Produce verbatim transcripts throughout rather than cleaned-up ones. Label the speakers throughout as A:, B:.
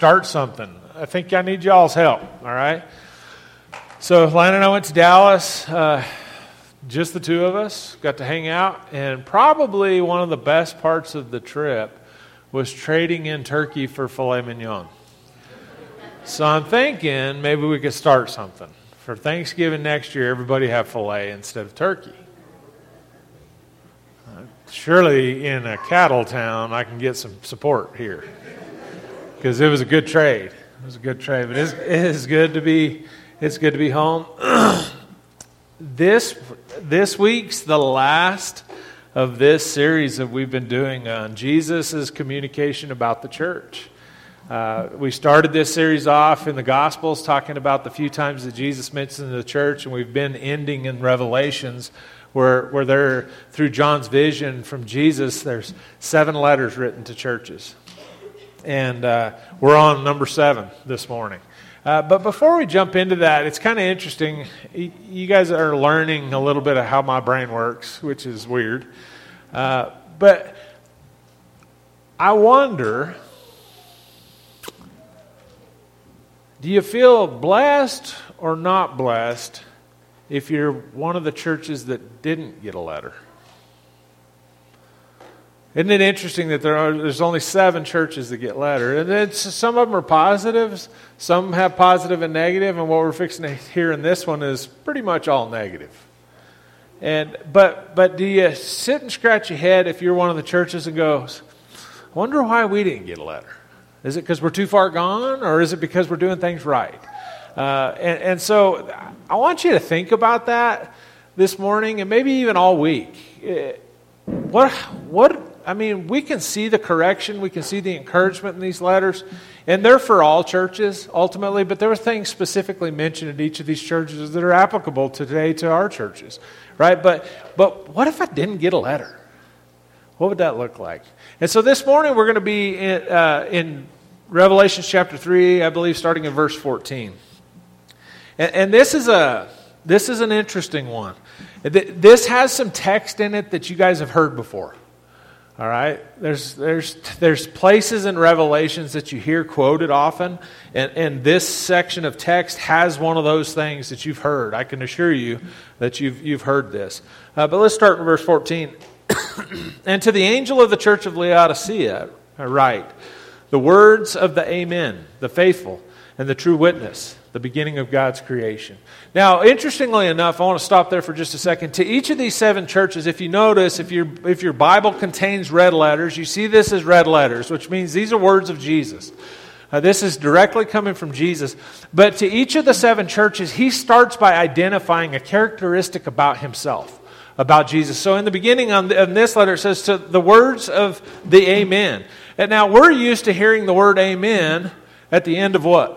A: start something. I think I need y'all's help, all right? So Lana and I went to Dallas, uh, just the two of us, got to hang out, and probably one of the best parts of the trip was trading in turkey for filet mignon. So I'm thinking maybe we could start something. For Thanksgiving next year, everybody have filet instead of turkey. Uh, surely in a cattle town, I can get some support here. Because it was a good trade. It was a good trade. But it's, it is good to be, it's good to be home. This, this week's the last of this series that we've been doing on Jesus' communication about the church. Uh, we started this series off in the Gospels talking about the few times that Jesus mentioned the church, and we've been ending in Revelations where, where there, through John's vision from Jesus, there's seven letters written to churches. And uh, we're on number seven this morning. Uh, but before we jump into that, it's kind of interesting. You guys are learning a little bit of how my brain works, which is weird. Uh, but I wonder, do you feel blessed or not blessed if you're one of the churches that didn't get a letter? Isn't it interesting that there are, there's only seven churches that get letter? And it's, some of them are positives, some have positive and negative, and what we're fixing to hear in this one is pretty much all negative. And but but do you sit and scratch your head if you're one of the churches and goes, I wonder why we didn't get a letter? Is it because we're too far gone, or is it because we're doing things right? Uh, and, and so I want you to think about that this morning and maybe even all week. What what? I mean, we can see the correction, we can see the encouragement in these letters, and they're for all churches, ultimately, but there were things specifically mentioned in each of these churches that are applicable today to our churches, right? But but what if I didn't get a letter? What would that look like? And so this morning we're going to be in, uh, in Revelation chapter three, I believe, starting in verse fourteen. And, and this is a this is an interesting one. This has some text in it that you guys have heard before. All right, there's there's there's places in Revelations that you hear quoted often, and, and this section of text has one of those things that you've heard. I can assure you that you've you've heard this. Uh, but let's start in verse fourteen. And to the angel of the church of Laodicea, I write, the words of the Amen, the faithful and the true witness, the beginning of God's creation. Now, interestingly enough, I want to stop there for just a second. To each of these seven churches, if you notice, if your if your Bible contains red letters, you see this as red letters, which means these are words of Jesus. Uh, this is directly coming from Jesus. But to each of the seven churches, he starts by identifying a characteristic about himself, about Jesus. So in the beginning on, the, on this letter, it says, to the words of the Amen. And now, we're used to hearing the word Amen at the end of what?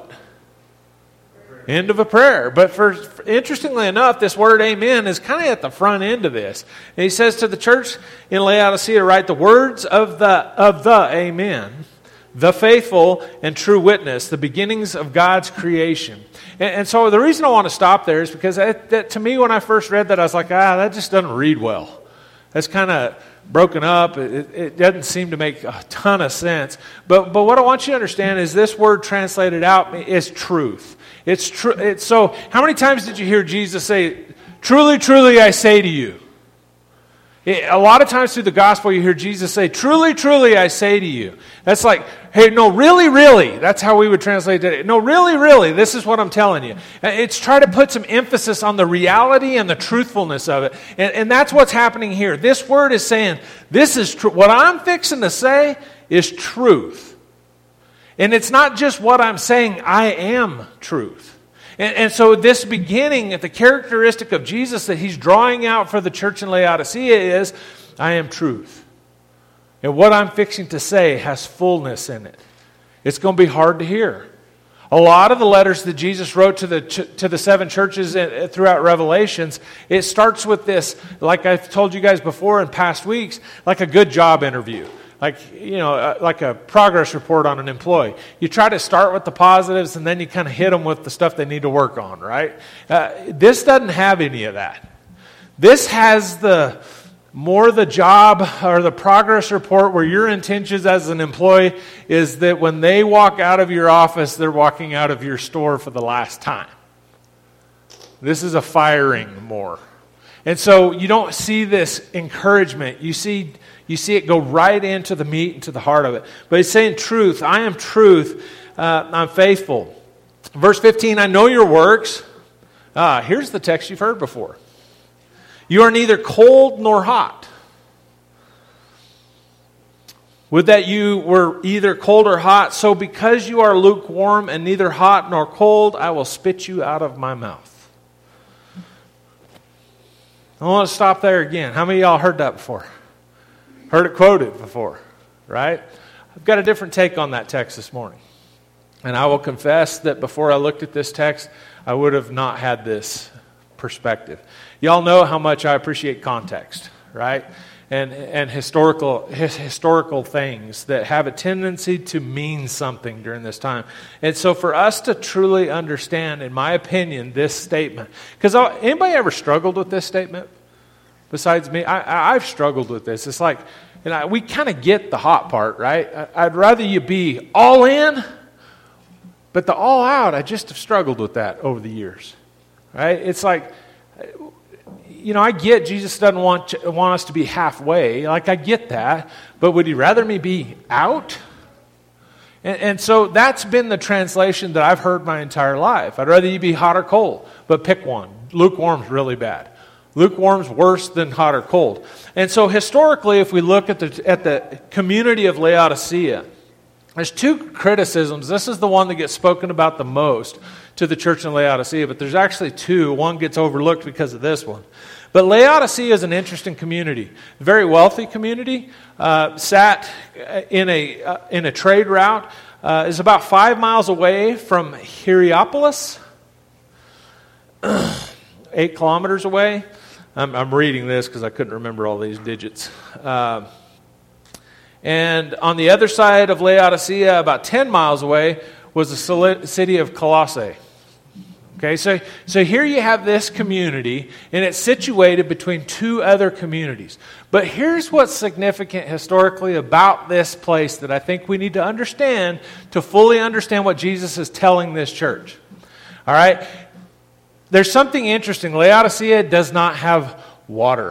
A: End of a prayer. But for, for interestingly enough, this word amen is kind of at the front end of this. And he says to the church in Laodicea, write the words of the of the amen, the faithful and true witness, the beginnings of God's creation. And, and so the reason I want to stop there is because that, that, to me, when I first read that, I was like, ah, that just doesn't read well. That's kind of broken up. It, it doesn't seem to make a ton of sense. But but what I want you to understand is this word translated out is truth. It's true. It's, so how many times did you hear Jesus say, truly, truly, I say to you? It, a lot of times through the gospel you hear Jesus say, truly, truly, I say to you. That's like, hey, no, really, really. That's how we would translate it. No, really, really, this is what I'm telling you. It's try to put some emphasis on the reality and the truthfulness of it. And, and that's what's happening here. This word is saying, this is true. What I'm fixing to say is truth. And it's not just what I'm saying, I am truth. And, and so this beginning, the characteristic of Jesus that he's drawing out for the church in Laodicea is, I am truth. And what I'm fixing to say has fullness in it. It's going to be hard to hear. A lot of the letters that Jesus wrote to the to the seven churches throughout Revelations, it starts with this, like I've told you guys before in past weeks, like a good job interview. Like, you know, like a progress report on an employee. You try to start with the positives and then you kind of hit them with the stuff they need to work on, right? Uh, this doesn't have any of that. This has the more the job or the progress report where your intentions as an employee is that when they walk out of your office, they're walking out of your store for the last time. This is a firing more. And so you don't see this encouragement. You see, you see it go right into the meat and to the heart of it. But he's saying truth. I am truth. Uh, I'm faithful. Verse fifteen, I know your works. Ah, here's the text you've heard before. You are neither cold nor hot. Would that you were either cold or hot. So because you are lukewarm and neither hot nor cold, I will spit you out of my mouth. I want to stop there again. How many of y'all heard that before? Heard it quoted before, right? I've got a different take on that text this morning. And I will confess that before I looked at this text, I would have not had this perspective. Y'all know how much I appreciate context, right? And and historical his, historical things that have a tendency to mean something during this time. And so for us to truly understand, in my opinion, this statement, because anybody ever struggled with this statement besides me? I, I've struggled with this. It's like, and I, we kind of get the hot part, right? I, I'd rather you be all in, but the all out, I just have struggled with that over the years, right? It's like, you know, I get Jesus doesn't want want us to be halfway. Like, I get that. But would he rather me be out? And, and so that's been the translation that I've heard my entire life. I'd rather you be hot or cold. But pick one. Lukewarm's really bad. Lukewarm's worse than hot or cold. And so historically, if we look at the at the community of Laodicea, there's two criticisms. This is the one that gets spoken about the most to the church in Laodicea, but there's actually two. One gets overlooked because of this one. But Laodicea is an interesting community, a very wealthy community, uh, sat in a uh, in a trade route, uh, is about five miles away from Hierapolis, eight kilometers away. I'm, I'm reading this because I couldn't remember all these digits. Uh, and on the other side of Laodicea, about ten miles away, was the city of Colossae. Okay, so, so here you have this community, and it's situated between two other communities. But here's what's significant historically about this place that I think we need to understand to fully understand what Jesus is telling this church. All right? There's something interesting. Laodicea does not have water.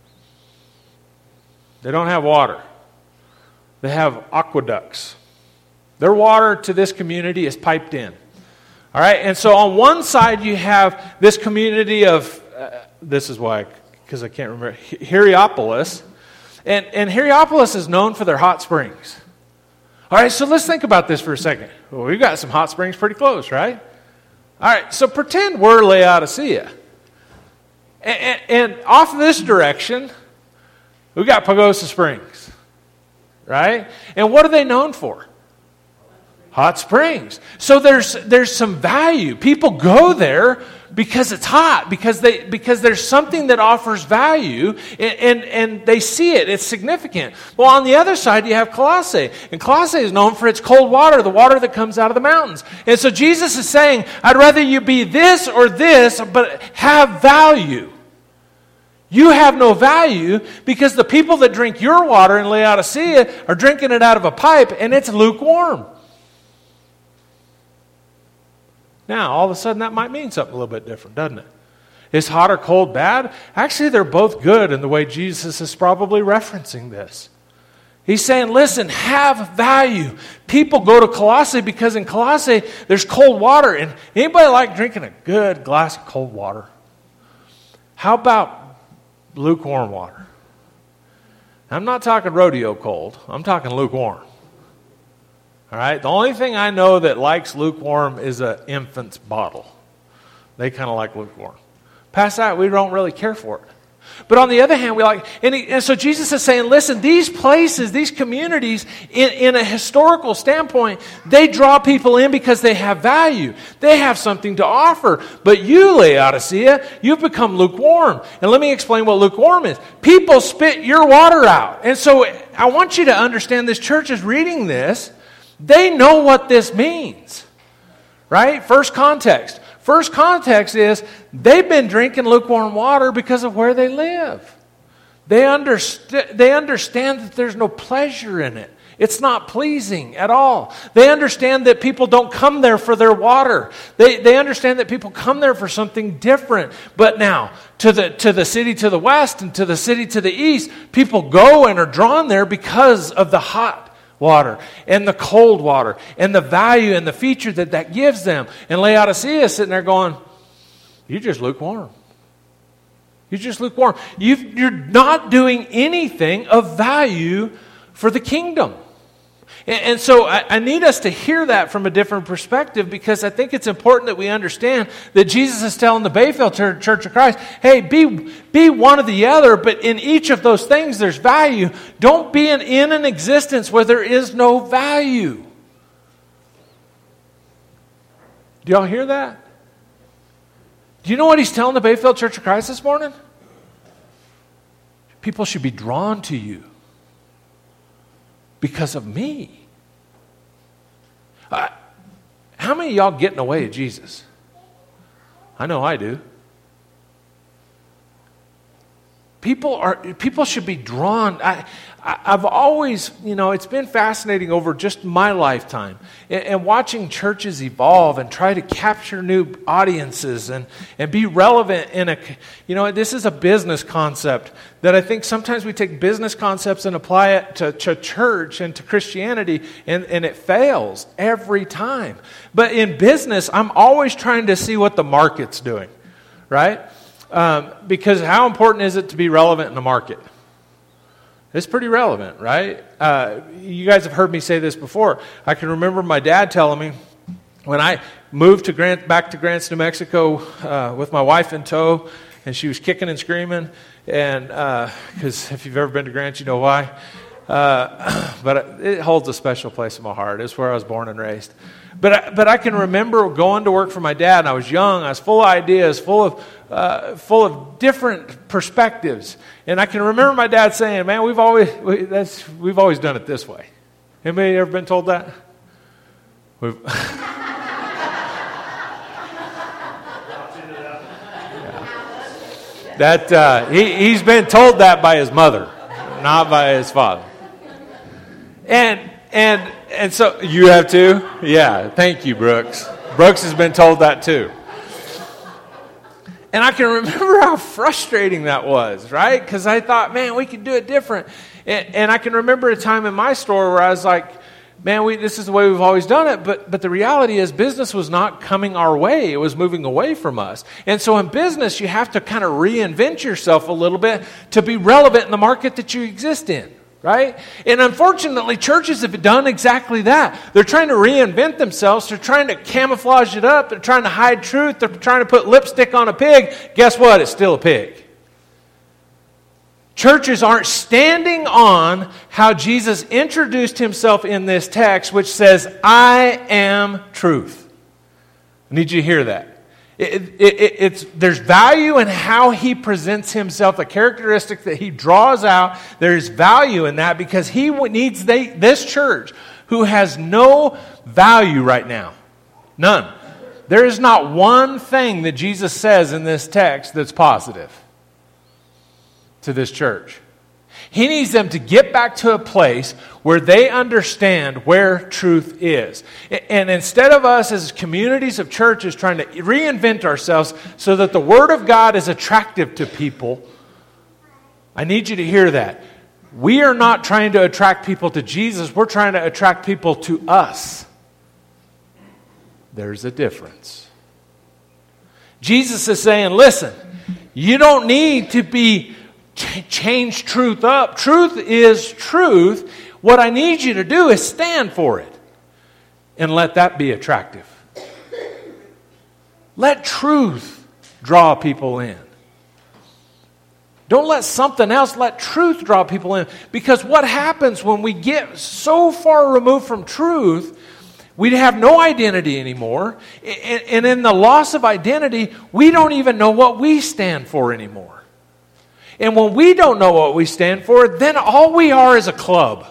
A: They don't have water. They have aqueducts. Their water to this community is piped in. All right, and so on one side you have this community of, uh, this is why, because I can't remember, Hierapolis. And, and Hierapolis is known for their hot springs. All right, so let's think about this for a second. Well, we've got some hot springs pretty close, right? All right, so pretend we're Laodicea. And, and, and off this direction, we've got Pagosa Springs, right? And what are they known for? Hot springs. So there's there's some value. People go there because it's hot, because they because there's something that offers value, and, and, and they see it. It's significant. Well, on the other side, you have Colossae. And Colossae is known for its cold water, the water that comes out of the mountains. And so Jesus is saying, I'd rather you be this or this, but have value. You have no value because the people that drink your water in Laodicea are drinking it out of a pipe, and it's lukewarm. Now, all of a sudden, that might mean something a little bit different, doesn't it? Is hot or cold bad? Actually, they're both good in the way Jesus is probably referencing this. He's saying, listen, have value. People go to Colossae because in Colossae, there's cold water. And anybody like drinking a good glass of cold water? How about lukewarm water? I'm not talking rodeo cold. I'm talking lukewarm. All right, the only thing I know that likes lukewarm is an infant's bottle. They kind of like lukewarm. Past that, we don't really care for it. But on the other hand, we like, and, he, and so Jesus is saying, listen, these places, these communities, in, in a historical standpoint, they draw people in because they have value. They have something to offer. But you, Laodicea, you've become lukewarm. And let me explain what lukewarm is. People spit your water out. And so I want you to understand this church is reading this. They know what this means, right? First context. First context is they've been drinking lukewarm water because of where they live. They, underst- they understand that there's no pleasure in it. It's not pleasing at all. They understand that people don't come there for their water. They, they understand that people come there for something different. But now, to the, to the city to the west and to the city to the east, people go and are drawn there because of the hot water and the cold water and the value and the feature that that gives them. And Laodicea is sitting there going, you're just lukewarm. You're just lukewarm. You've, you're not doing anything of value for the kingdom. And, and so I, I need us to hear that from a different perspective, because I think it's important that we understand that Jesus is telling the Bayfield Church of Christ, hey, be, be one or the other, but in each of those things there's value. Don't be an, in an existence where there is no value. Do y'all hear that? Do you know what he's telling the Bayfield Church of Christ this morning? People should be drawn to you because of me. Uh, how many of y'all get in the way of Jesus? I know I do. People are. People should be drawn. I, I, I've always, you know, it's been fascinating over just my lifetime, and, and watching churches evolve and try to capture new audiences and, and be relevant in a, you know, this is a business concept that I think sometimes we take business concepts and apply it to, to church and to Christianity, and, and it fails every time. But in business, I'm always trying to see what the market's doing, right? Um, because how important is it to be relevant in the market? It's pretty relevant, right? Uh, you guys have heard me say this before. I can remember my dad telling me when I moved to Grant, back to Grants, New Mexico, uh, with my wife in tow, and she was kicking and screaming, and because uh, if you've ever been to Grants, you know why. Uh, but it holds a special place in my heart. It's where I was born and raised. But I, but I can remember going to work for my dad, and I was young. I was full of ideas, full of uh, full of different perspectives. And I can remember my dad saying, "Man, we've always we, that's we've always done it this way." Anybody ever been told that? We've yeah. That uh, he he's been told that by his mother, not by his father. And and and so you have too? Yeah, thank you, Brooks. Brooks has been told that too. And I can remember how frustrating that was, right? Because I thought, man, we could do it different. And, and I can remember a time in my store where I was like, man, we, this is the way we've always done it. But but the reality is business was not coming our way. It was moving away from us. And so in business, you have to kind of reinvent yourself a little bit to be relevant in the market that you exist in. Right? And unfortunately, churches have done exactly that. They're trying to reinvent themselves. They're trying to camouflage it up. They're trying to hide truth. They're trying to put lipstick on a pig. Guess what? It's still a pig. Churches aren't standing on how Jesus introduced himself in this text, which says, I am truth. I need you to hear that. It, it, it, it's, there's value in how he presents himself, a characteristic that he draws out. There's value in that because he needs they, this church who has no value right now. None. There is not one thing that Jesus says in this text that's positive to this church. He needs them to get back to a place where they understand where truth is. And instead of us as communities of churches trying to reinvent ourselves so that the Word of God is attractive to people, I need you to hear that. We are not trying to attract people to Jesus. We're trying to attract people to us. There's a difference. Jesus is saying, listen, you don't need to be change truth up. Truth is truth. What I need you to do is stand for it and let that be attractive. Let truth draw people in. Don't let something else, let truth draw people in. Because what happens when we get so far removed from truth, we have no identity anymore. And in the loss of identity, we don't even know what we stand for anymore. And when we don't know what we stand for, then all we are is a club.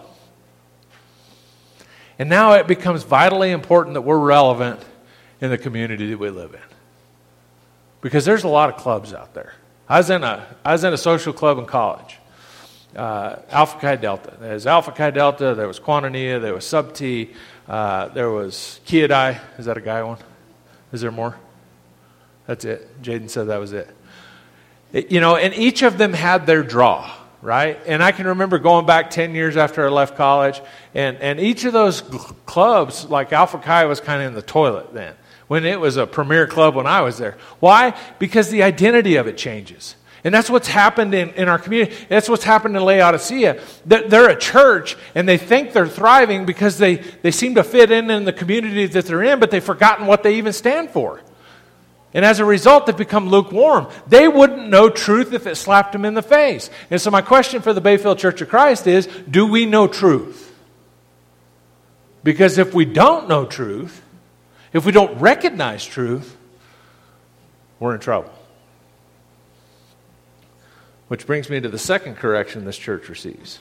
A: And now it becomes vitally important that we're relevant in the community that we live in. Because there's a lot of clubs out there. I was in a, I was in a social club in college. uh, Alpha Chi Delta. There's Alpha Chi Delta, there was Quantania, there was Sub T, uh, there was Chi Dai. Is that a guy one? Is there more? That's it. Jaden said that was it. it. You know, and each of them had their draw, right? And I can remember going back ten years after I left college, and, and each of those clubs, like Alpha Chi was kind of in the toilet then, when it was a premier club when I was there. Why? Because the identity of it changes. And that's what's happened in, in our community. That's what's happened in Laodicea. They're, they're a church, and they think they're thriving because they, they seem to fit in in the community that they're in, but they've forgotten what they even stand for. And as a result, they've become lukewarm. They wouldn't know truth if it slapped them in the face. And so my question for the Bayfield Church of Christ is, do we know truth? Because if we don't know truth, if we don't recognize truth, we're in trouble. Which brings me to the second correction this church receives.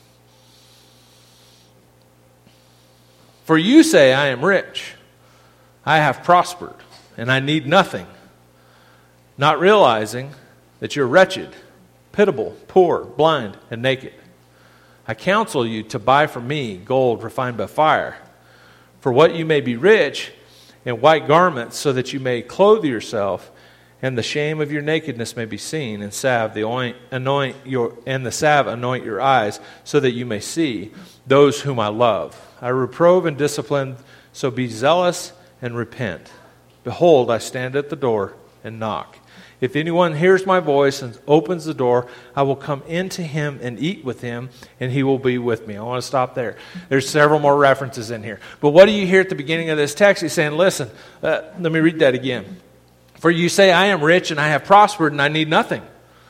A: For you say, I am rich, I have prospered, and I need nothing, not realizing that you're wretched, pitiable, poor, blind, and naked. I counsel you to buy from me gold refined by fire, for what you may be rich, and white garments, so that you may clothe yourself, and the shame of your nakedness may be seen, and salve the oint, anoint your and the salve anoint your eyes, so that you may see those whom I love. I reprove and discipline, so be zealous and repent. Behold, I stand at the door and knock. If anyone hears my voice and opens the door, I will come into him and eat with him, and he will be with me. I want to stop there. There's several more references in here. But what do you hear at the beginning of this text? He's saying, listen, uh, let me read that again. For you say, I am rich and I have prospered and I need nothing.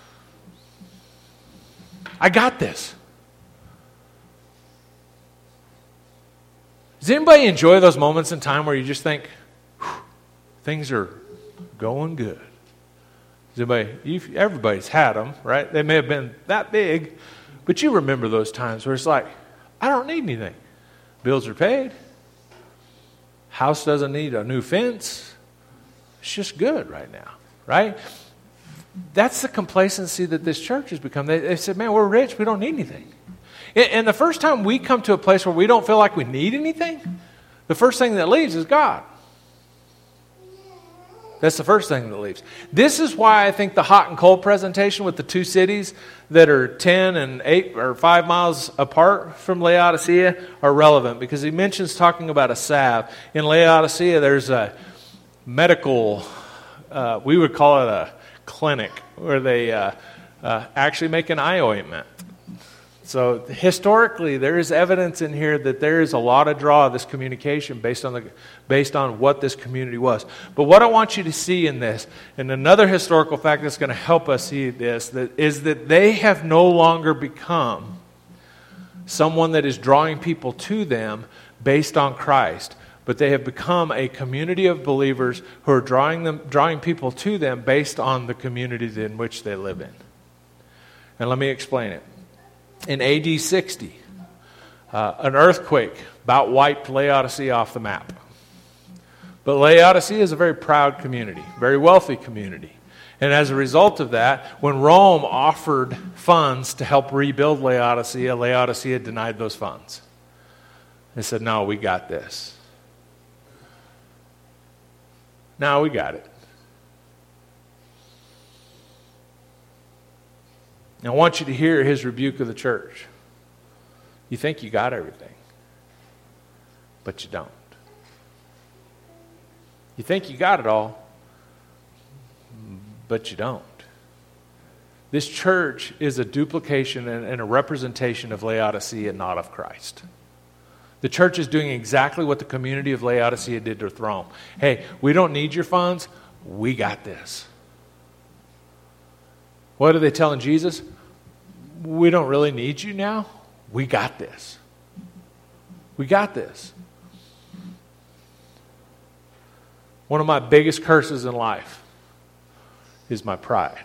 A: I got this. Does anybody enjoy those moments in time where you just think, things are going good? Does anybody, you've, everybody's had them, right? They may have been that big, but you remember those times where it's like, I don't need anything. Bills are paid. House doesn't need a new fence. It's just good right now, right? That's the complacency that this church has become. They, they said, man, we're rich. We don't need anything. And, and the first time we come to a place where we don't feel like we need anything, the first thing that leaves is God. That's the first thing that leaves. This is why I think the hot and cold presentation with the two cities that are ten and eight or five miles apart from Laodicea are relevant, because he mentions talking about a salve. In Laodicea, there's a medical, uh, we would call it a clinic, where they uh, uh, actually make an eye ointment. So historically, there is evidence in here that there is a lot of draw of this communication based on the based on what this community was. But what I want you to see in this, and another historical fact that's going to help us see this, that is that they have no longer become someone that is drawing people to them based on Christ, but they have become a community of believers who are drawing them, drawing people to them based on the communities in which they live in. And let me explain it. In A D sixty, uh, an earthquake about wiped Laodicea off the map. But Laodicea is a very proud community, very wealthy community. And as a result of that, when Rome offered funds to help rebuild Laodicea, Laodicea denied those funds. They said, no, we got this. No, we got it. I want you to hear his rebuke of the church. You think you got everything, but you don't. You think you got it all, but you don't. This church is a duplication and, and a representation of Laodicea, not of Christ. The church is doing exactly what the community of Laodicea did to Rome. Hey, we don't need your funds. We got this. What are they telling Jesus? We don't really need you now. We got this. We got this. One of my biggest curses in life is my pride.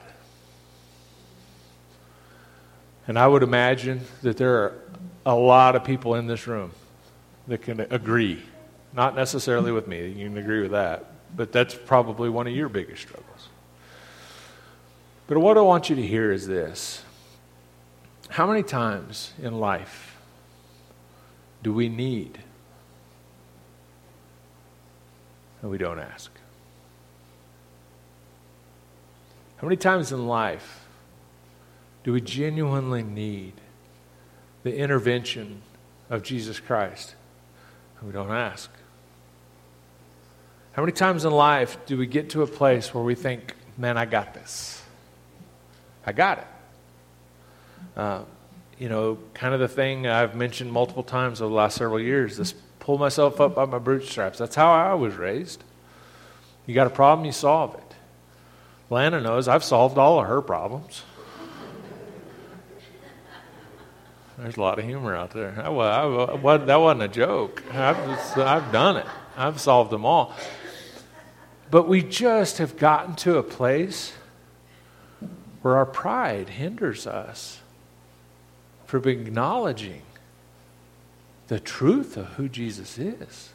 A: And I would imagine that there are a lot of people in this room that can agree. Not necessarily with me. You can agree with that. But that's probably one of your biggest struggles. But what I want you to hear is this. How many times in life do we need and we don't ask? How many times in life do we genuinely need the intervention of Jesus Christ and we don't ask? How many times in life do we get to a place where we think, man, I got this. I got it. Uh, you know, kind of the thing I've mentioned multiple times over the last several years, this pull myself up by my bootstraps. That's how I was raised. You got a problem, you solve it. Lana knows I've solved all of her problems. There's a lot of humor out there. I, I, I, that wasn't a joke. I've, just, I've done it. I've solved them all. But we just have gotten to a place where our pride hinders us from acknowledging the truth of who Jesus is.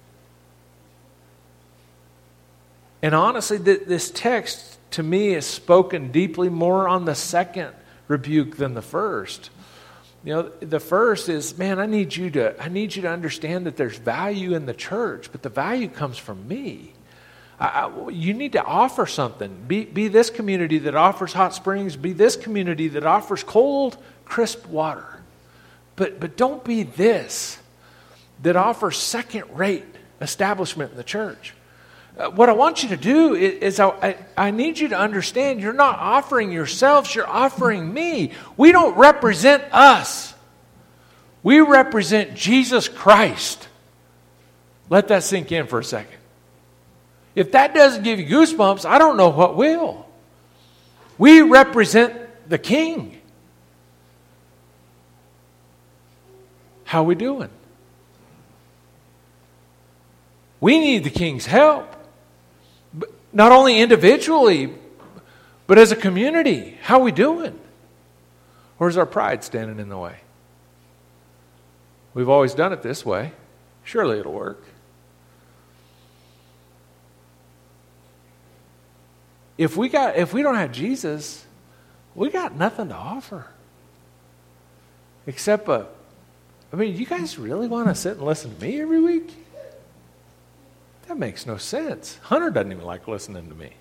A: And honestly, th- this text to me is spoken deeply more on the second rebuke than the first. You know, the first is, man, I need you to I need you to understand that there's value in the church, but the value comes from me. I, I, you need to offer something. Be, be this community that offers hot springs. Be this community that offers cold, crisp water. But but don't be this that offers second-rate establishment in the church. Uh, what I want you to do is, is I, I, I need you to understand you're not offering yourselves, you're offering me. We don't represent us. We represent Jesus Christ. Let that sink in for a second. If that doesn't give you goosebumps, I don't know what will. We represent the King. How are we doing? We need the King's help. But not only individually, but as a community. How are we doing? Or is our pride standing in the way? We've always done it this way. Surely it'll work. If we got, if we don't have Jesus, we got nothing to offer. Except a, I mean, you guys really want to sit and listen to me every week? That makes no sense. Hunter doesn't even like listening to me.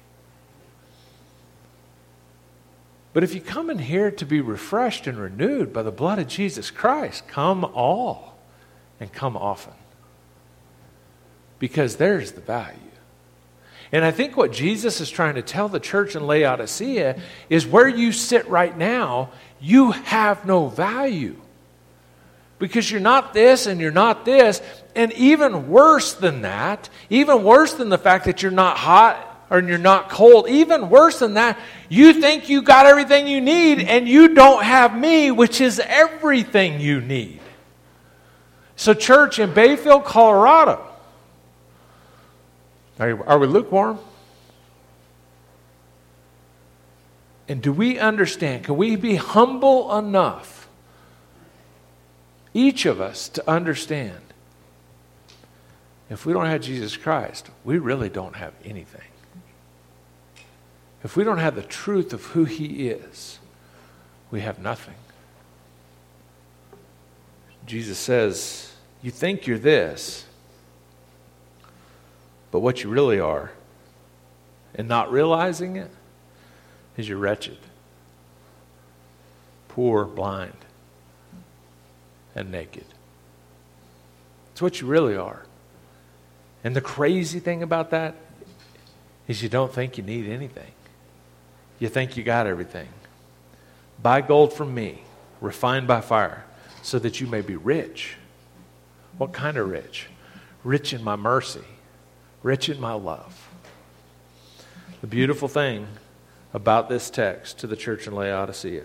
A: But if you come in here to be refreshed and renewed by the blood of Jesus Christ, come all and come often. Because there's the value. And I think what Jesus is trying to tell the church in Laodicea is where you sit right now, you have no value. Because you're not this and you're not this. And even worse than that, even worse than the fact that you're not hot or you're not cold, even worse than that, you think you got everything you need and you don't have me, which is everything you need. So church in Bayfield, Colorado, are, you, are we lukewarm? And do we understand, can we be humble enough, each of us, to understand, if we don't have Jesus Christ, we really don't have anything. If we don't have the truth of who He is, we have nothing. Jesus says, you think you're this, but what you really are, and not realizing it, is you're wretched, poor, blind, and naked. It's what you really are. And the crazy thing about that is you don't think you need anything. You think you got everything. Buy gold from me, refined by fire, so that you may be rich. What kind of rich? Rich in my mercy. Rich in my love. The beautiful thing about this text to the church in Laodicea.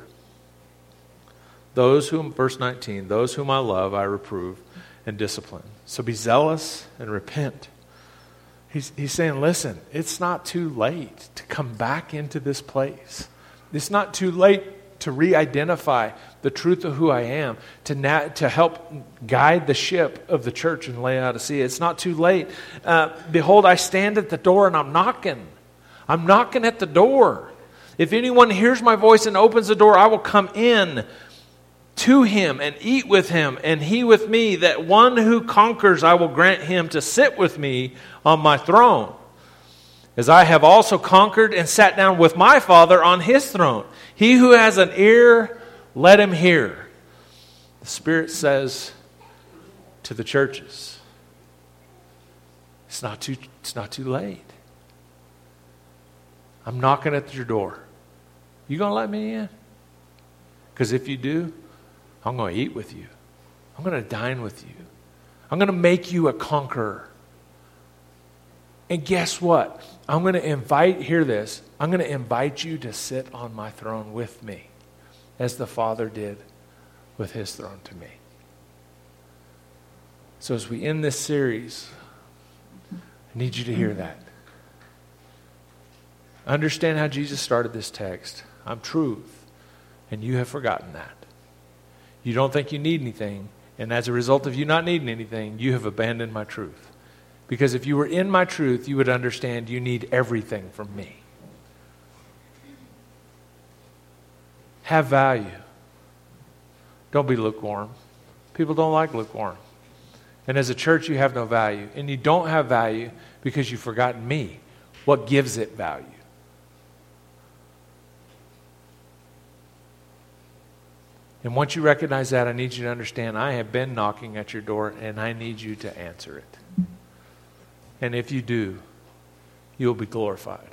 A: Those whom, verse nineteen, those whom I love I reprove and discipline. So be zealous and repent. He's, he's saying, listen, it's not too late to come back into this place. It's not too late to re-identify the truth of who I am, to na- to help guide the ship of the church in Laodicea. It's not too late. Uh, Behold, I stand at the door and I'm knocking. I'm knocking at the door. If anyone hears my voice and opens the door, I will come in to him and eat with him, and he with me, that one who conquers I will grant him to sit with me on my throne, as I have also conquered and sat down with my Father on his throne. He who has an ear, let him hear. The Spirit says to the churches, it's not too, it's not too late. I'm knocking at your door. You going to let me in? Because if you do, I'm going to eat with you. I'm going to dine with you. I'm going to make you a conqueror. And guess what? I'm going to invite, hear this, I'm going to invite you to sit on my throne with me, as the Father did with his throne to me. So as we end this series, I need you to hear that. Understand how Jesus started this text. I'm truth, and you have forgotten that. You don't think you need anything, and as a result of you not needing anything, you have abandoned my truth. Because if you were in my truth, you would understand you need everything from me. Have value. Don't be lukewarm. People don't like lukewarm. And as a church, you have no value. And you don't have value because you've forgotten me. What gives it value? And once you recognize that, I need you to understand I have been knocking at your door, and I need you to answer it. And if you do, you'll be glorified.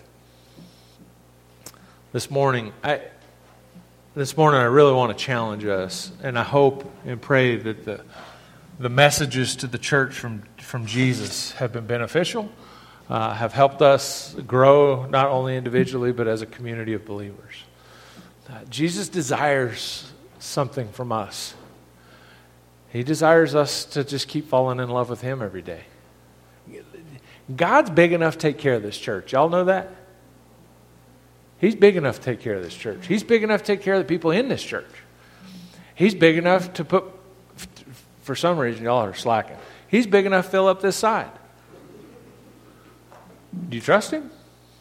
A: This morning, I this morning I really want to challenge us, and I hope and pray that the the messages to the church from from Jesus have been beneficial, uh, have helped us grow not only individually but as a community of believers. Uh, Jesus desires something from us. He desires us to just keep falling in love with him every day. God's big enough to take care of this church. Y'all know that? He's big enough to take care of this church. He's big enough to take care of the people in this church. He's big enough to put, for some reason, y'all are slacking. He's big enough to fill up this side. Do you trust him?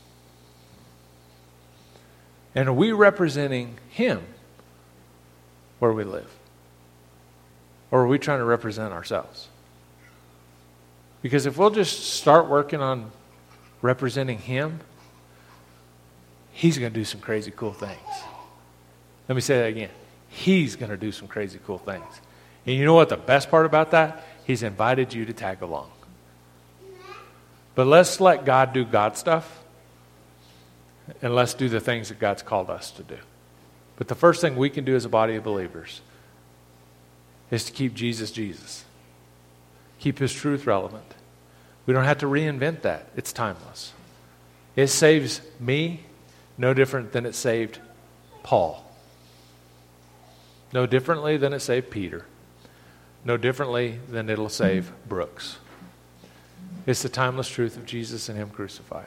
A: And are we representing him where we live? Or are we trying to represent ourselves? Because if we'll just start working on representing him, he's going to do some crazy cool things. Let me say that again. He's going to do some crazy cool things. And you know what the best part about that? He's invited you to tag along. But let's let God do God stuff, and let's do the things that God's called us to do. But the first thing we can do as a body of believers is to keep Jesus Jesus. Keep his truth relevant. We don't have to reinvent that. It's timeless. It saves me no different than it saved Paul. No differently than it saved Peter. No differently than it'll save Brooks. It's the timeless truth of Jesus and him crucified.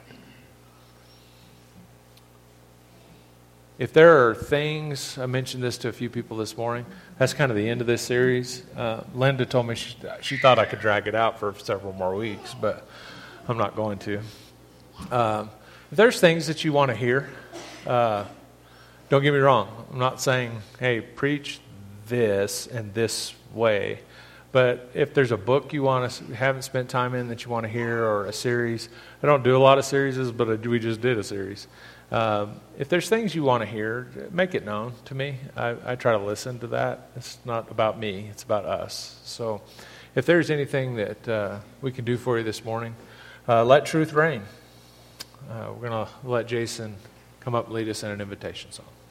A: If there are things, I mentioned this to a few people this morning, that's kind of the end of this series. Uh, Linda told me she, she thought I could drag it out for several more weeks, but I'm not going to. Um, if there's things that you want to hear, uh, don't get me wrong. I'm not saying, hey, preach this and this way. But if there's a book you want to haven't spent time in that you want to hear, or a series, I don't do a lot of series, but I, we just did a series. Um, if there's things you want to hear, make it known to me. I, I try to listen to that. It's not about me. It's about us. So if there's anything that uh, we can do for you this morning, uh, let truth reign. Uh, we're going to let Jason come up and lead us in an invitation song.